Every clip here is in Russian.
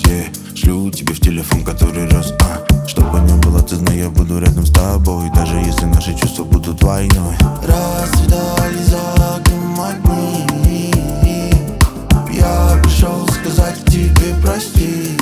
шлю тебе в телефон который раз, чтобы не было, ты знай, я буду рядом с тобой, даже если наши чувства будут войной. Расцветали за окном огни, я пришел сказать тебе прости.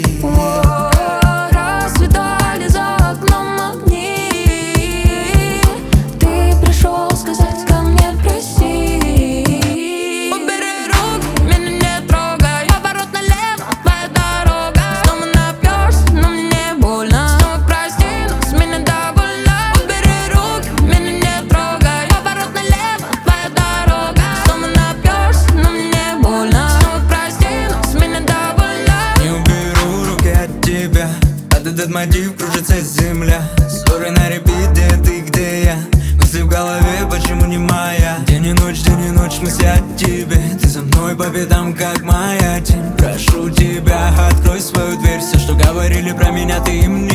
Расцветали за окном огни, ты пришел сказать ко мне прости. Убери руки, меня не трогай, поворот налево, твоя дорога. Снова напьешься, но мне не больно. Снова прости, но с меня довольна. Убери руки, меня не трогай, поворот налево, твоя дорога. Снова напьешься, но мне не больно. Снова прости, но с меня довольна. Не уберу руки от тебя, от этот мотив кружится земля. Ссоры на репит, где ты, где я? Мысли в голове, почему не моя? День и ночь мысли о тебе. Ты за мной по пятам, как моя тень. Прошу тебя, открой свою дверь. Все, что говорили про меня, ты им не